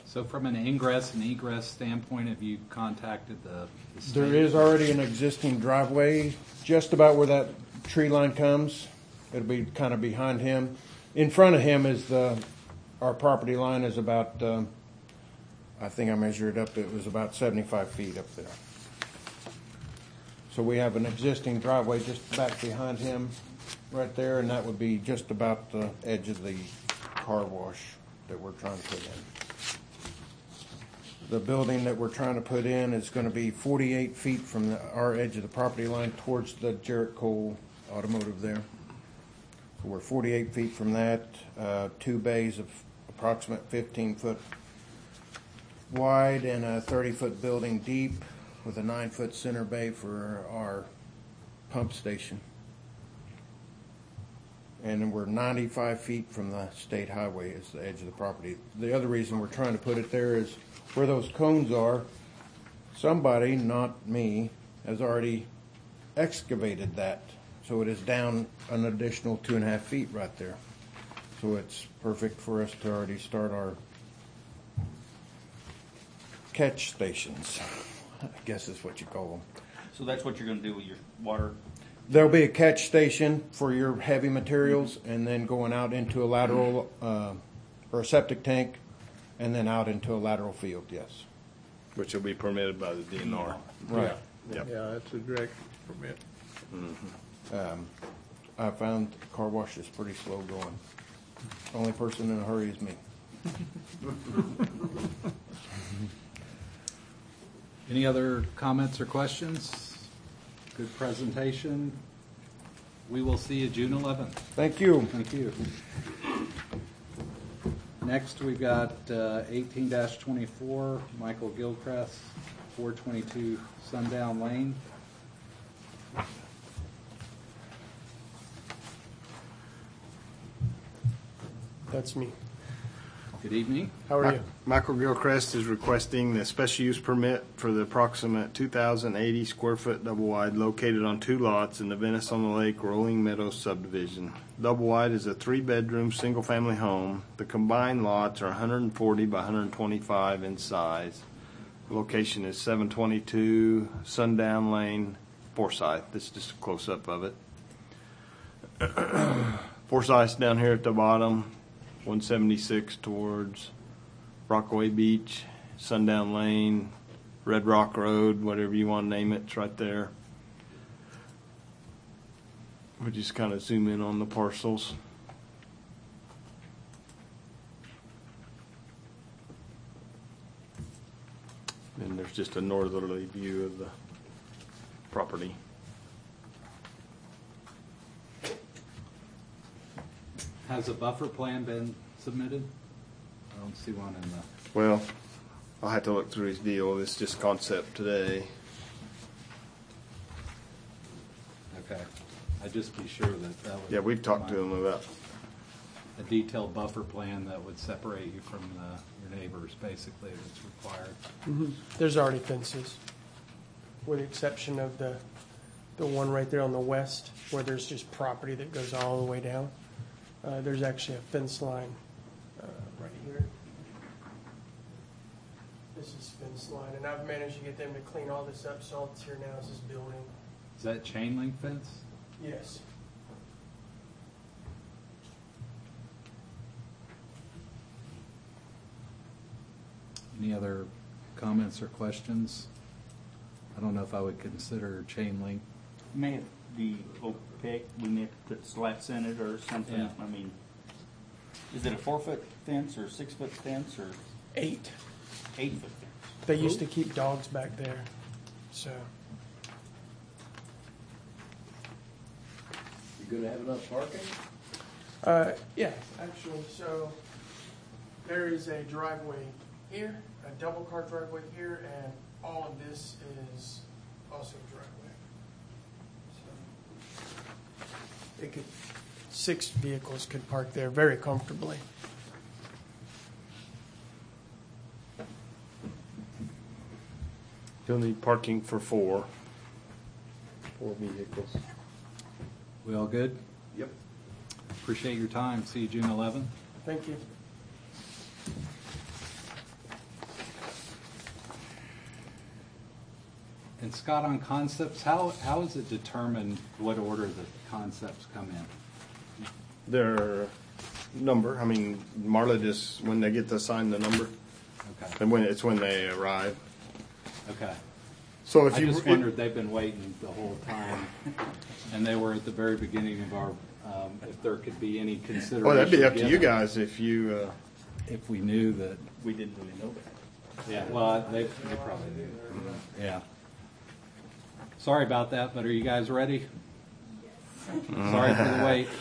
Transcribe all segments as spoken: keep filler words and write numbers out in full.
So from an ingress and egress standpoint, have you contacted the, the state? There is already an existing driveway just about where that tree line comes. It'll be kind of behind him. In front of him is the, our property line is about, um, I think I measured it up, it was about seventy-five feet up there. So we have an existing driveway just back behind him right there, and that would be just about the edge of the car wash that we're trying to put in. The building that we're trying to put in is going to be forty-eight feet from the, our edge of the property line towards the Jarrett Cole Automotive there. So we're forty-eight feet from that, uh, two bays of approximate fifteen foot wide and a thirty foot building deep with a nine foot center bay for our pump station. And then we're ninety-five feet from the state highway is the edge of the property. The other reason we're trying to put it there is where those cones are, somebody, not me, has already excavated that. So it is down an additional two and a half feet right there. So it's perfect for us to already start our catch stations, I guess is what you call them. So that's what you're going to do with your water? There'll be a catch station for your heavy materials, and then going out into a lateral uh, or a septic tank, and then out into a lateral field, yes. Which will be permitted by the D N R. Right. Yep. Yeah, that's a direct permit. Mm-hmm. Um, I found the car wash is pretty slow going. Only person in a hurry is me. Any other comments or questions? Good presentation. We will see you June eleventh. Thank you. Thank you. Next, we've got uh, eighteen dash twenty-four, Michael Gilchrist, four twenty-two Sundown Lane. That's me. Good evening. How are you? Michael Gilchrist is requesting the special use permit for the approximate two thousand eighty square foot double wide located on two lots in the Venice on the Lake Rolling Meadows subdivision. Double wide is a three bedroom single family home. The combined lots are one hundred forty by one hundred twenty-five in size. The location is seven twenty-two Sundown Lane, Forsyth. This is just a close up of it. Forsyth's down here at the bottom. one seventy-six towards Rockaway Beach, Sundown Lane, Red Rock Road, whatever you want to name it, it's right there. We just kind of zoom in on the parcels. And there's just a northerly view of the property. Has a buffer plan been submitted? I don't see one in the... Well, I'll have to look through his deal. It's just concept today. Okay. I'd just be sure that that would... Yeah, we've talked to him about... A detailed buffer plan that would separate you from the, your neighbors, basically, that's required. Mm-hmm. There's already fences, with the exception of the the one right there on the west, where there's just property that goes all the way down. Uh, there's actually a fence line uh, right here. This is fence line, and I've managed to get them to clean all this up, so all that's here now is this building. Is that chain link fence? Yes. Any other comments or questions? I don't know if I would consider chain link. May it be opaque, we may have to put slats in it or something. Yeah. I mean, is it a four foot fence or six foot fence or Eight. eight foot fence? They used to keep dogs back there, so. You gonna have enough parking? Uh, yeah, actually, so there is a driveway here, a double car driveway here, and all of this is also a driveway. So it could, six vehicles could park there very comfortably. He'll need parking for four. Four vehicles. We all good? Yep. Appreciate your time. See you June eleventh. Thank you. And Scott, on concepts, how, how is it determined what order the concepts come in? Their number, I mean, Marla just, when they get to assign the number, Okay, and when, it's when they arrive. okay. So if I you. just wondered, they've been waiting the whole time, and they were at the very beginning of our, um, if there could be any consideration. Well, that'd be up to you given guys if you, uh, If we knew that, We didn't really know that. yeah, well, they, they probably knew. Yeah. Sorry about that, but are you guys ready? Sorry for the wait.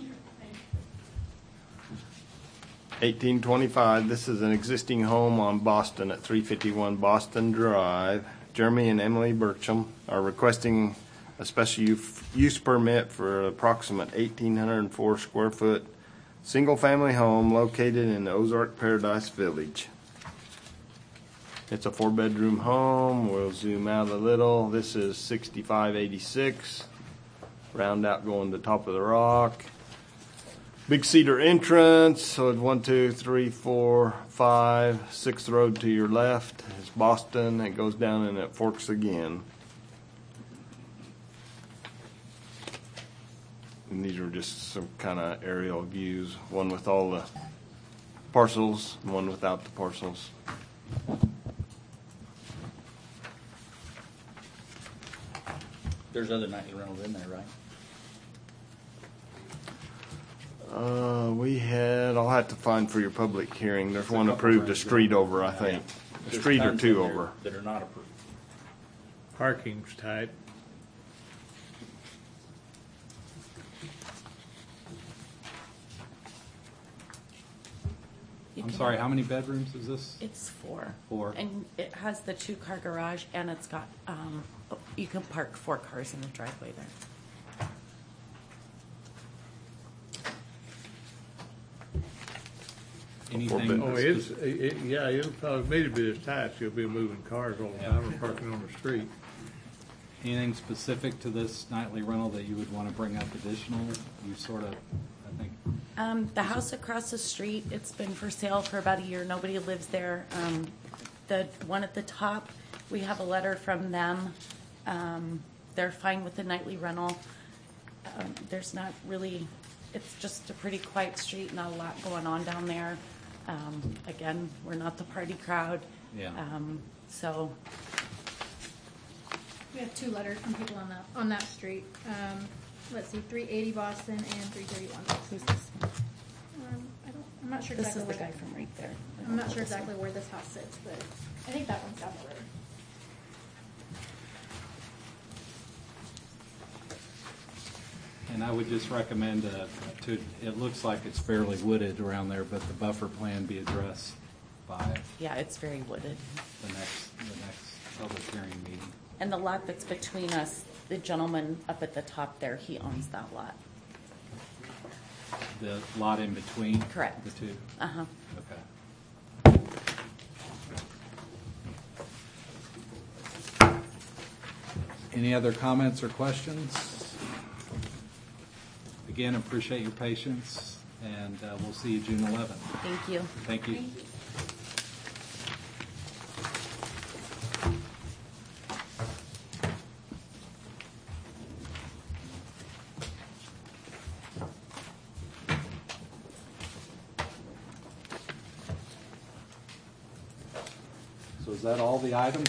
eighteen twenty-five, this is an existing home on Boston at three fifty-one Boston Drive. Jeremy and Emily Burcham are requesting a special use- use permit for an approximate eighteen hundred four square foot single-family home located in the Ozark Paradise Village. It's a four-bedroom home. We'll zoom out a little. This is sixty-five eighty-six. Round out going to top of the rock. Big cedar entrance, so it's one, two, three, four, five, sixth road to your left. It's Boston. It goes down and it forks again. And these are just some kind of aerial views. One with all the parcels, and one without the parcels. There's other nightly rentals in there, right? Uh, we had, I'll have to find for your public hearing. There's There's a one couple approved a rooms street in. over, I think. A There's street or tons two in there over. That are not approved. Parking's tight. You I'm can sorry, have- how many bedrooms is this? It's four. Four. And it has the two-car garage, and it's got, um, you can park four cars in the driveway there. Anything? Oh, it's, it, it- yeah, it'll probably, maybe be as tight, you'll be moving cars all the time or parking on the street. Anything specific to this nightly rental that you would want to bring up additional? You sort of, I think, Um, the house across the street, it's been for sale for about a year. Nobody lives there. Um, the one at the top, we have a letter from them. Um, they're fine with the nightly rental. Um, there's not really, it's just a pretty quiet street, not a lot going on down there. Um, again, we're not the party crowd. Yeah. Um, so, We have two letters from people on that, on that street. Um, let's see, three eighty Boston and three thirty-one. who's this? Um, I don't, I'm not sure This exactly is the where, guy from right there. I I'm don't not know sure this one. exactly where this house sits, but I think that one's down the road. and I would just recommend uh, to, it looks like it's fairly wooded around there, but the buffer plan be addressed by Yeah, it's very wooded. the next, the next public hearing meeting. And the lot that's between us, the gentleman up at the top there, he owns that lot. The lot in between? Correct. The two? Uh-huh. Okay. Any other comments or questions? Again, appreciate your patience, and uh, we'll see you June eleventh. Thank you. Thank you. So is that all the items?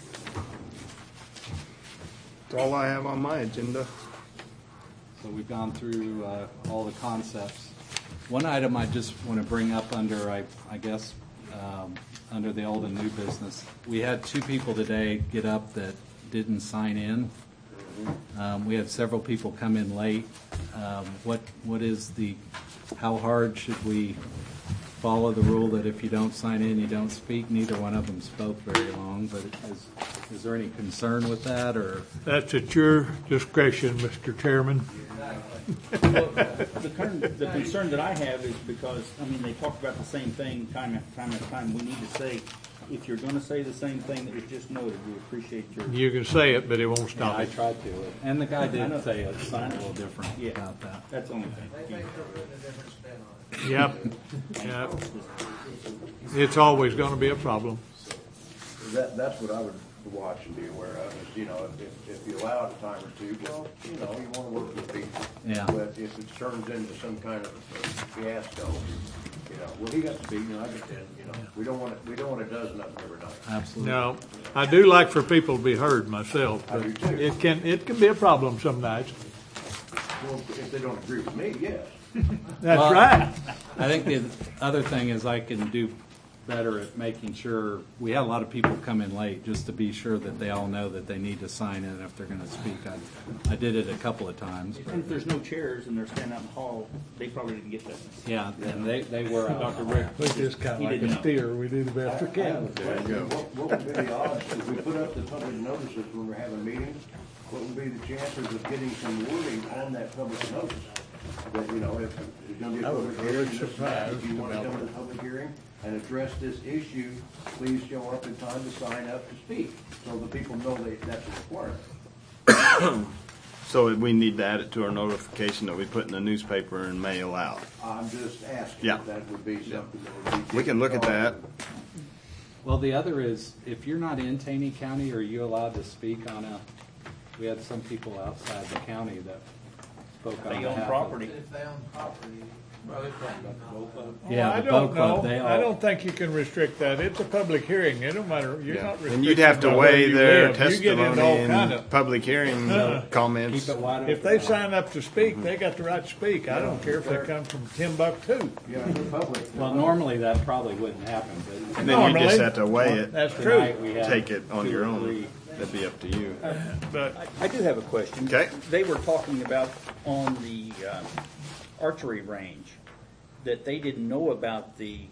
That's all I have on my agenda. So we've gone through uh, all the concepts. One item I just want to bring up under, I, I guess, um, under the old and new business. We had two people today get up that didn't sign in. Um, we had several people come in late. Um, what what is the, how hard should we follow the rule that if you don't sign in, you don't speak? Neither one of them spoke very long, but is, is there any concern with that, or? That's at your discretion, Mister Chairman. Well, the concern, the concern that I have is because, I mean, they talk about the same thing time after time after time. We need to say, if you're gonna say the same thing that was just noted, we appreciate your. You can say it, but it won't Yeah, stop I it. tried to, and the guy I know. did say it, something a little different Yeah. about that. That's the only thing. Yep, yep. It's always gonna be a problem. That, that's what I would to watch and be aware of is, you know, if, if you allow it a time or two, well, you know, you want to work with people. Yeah. But if it turns into some kind of fiasco, you know, well, he got to speak, and I get that, you know, we don't want it, we don't want a dozen of them every night. Absolutely. No, I do like for people to be heard myself, I but do too. it can, it can be a problem some nights. Well, if they don't agree with me, yes. That's Well, right. I think the other thing is I can do better at making sure, we had a lot of people come in late, just to be sure that they all know that they need to sign in if they're gonna speak. I, I did it a couple of times. but- And if there's no chairs and they're standing out in the hall, they probably didn't get that. Yeah, and they, they were out. Doctor Rick. We just kind He of like didn't a know. steer, we do the best we I have can. a question. What, what would be the odds, if we put up the public notices when we're having meetings, what would be the chances of getting some wording on that public notice? That, you know, if there's gonna be a I was public very hearing, this and that, surprised if you wanna about come to the public hearing and address this issue, please show up in time to sign up to speak, so the people know that that's a requirement. So we need to add it to our notification that we put in the newspaper and mail out. I'm just asking Yeah. if that would be something that would be. We can look at that. Well, the other is, if you're not in Taney County, are you allowed to speak on a, we had some people outside the county that spoke on They behalf own of. property. If they own property, well, they're talking about the boat club. Yeah, I the boat don't club, know. they I all, don't think you can restrict that. It's a public hearing. It don't matter. You're Yeah. not restricted. And you'd have to by where weigh you their live. You get into all testimony kind and of. public hearing uh, comments. keep it wide open. If they sign up to speak, they got the right to speak. I don't care if they come from Timbuktu. Yeah, the public. Well, normally that probably wouldn't happen, but And then you Normally. just have to weigh it, That's true. tonight we had take it on two your or own. three. That'd be up to you. But I do have a question. Okay. They were talking about on the um, archery range, that they didn't know about the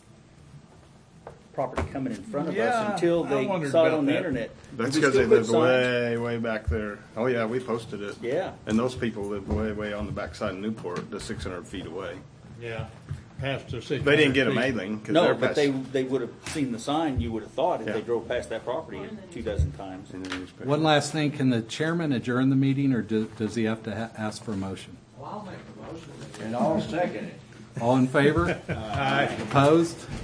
property coming in front of Yeah, us until I they wondered saw it about on the that. internet. That's We because they still put live signs. way, way back there. Oh yeah, we posted it. Yeah. And those people live way, way on the backside of Newport, the six hundred feet away. yeah, past the six. They didn't get a mailing because No, they're but past they, they would have seen the sign, you would have thought, if Yeah. they drove past that property two dozen times. in the newspaper. one last thing, can the chairman adjourn the meeting, or do- does he have to ha- ask for a motion? Well, I'll make the motion. And I'll second it. All in favor? Opposed?